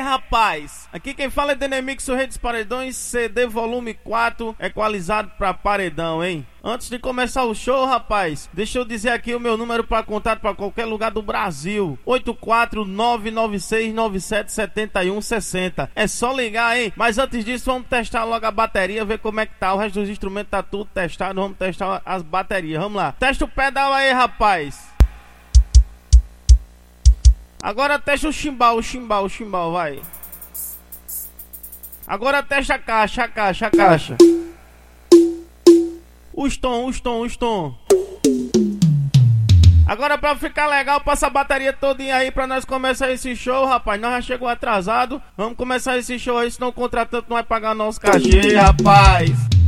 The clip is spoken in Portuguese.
rapaz, aqui quem fala é Denemix, o Rei dos Paredões, CD volume 4, equalizado pra paredão, hein? Antes de começar o show, rapaz, deixa eu dizer aqui o meu número para contato para qualquer lugar do Brasil: 84996977160. É só ligar, hein? Mas antes disso, vamos testar logo a bateria, ver como é que tá. O resto dos instrumentos tá tudo testado, vamos testar as baterias. Vamos lá, testa o pedal aí, rapaz. Agora testa o chimbal, vai. Agora testa a caixa. Os tom. Agora pra ficar legal, passa a bateria todinha aí pra nós começar esse show, rapaz. Nós já chegou atrasado. Vamos começar esse show aí, senão o contratante não vai pagar nosso cachê, rapaz.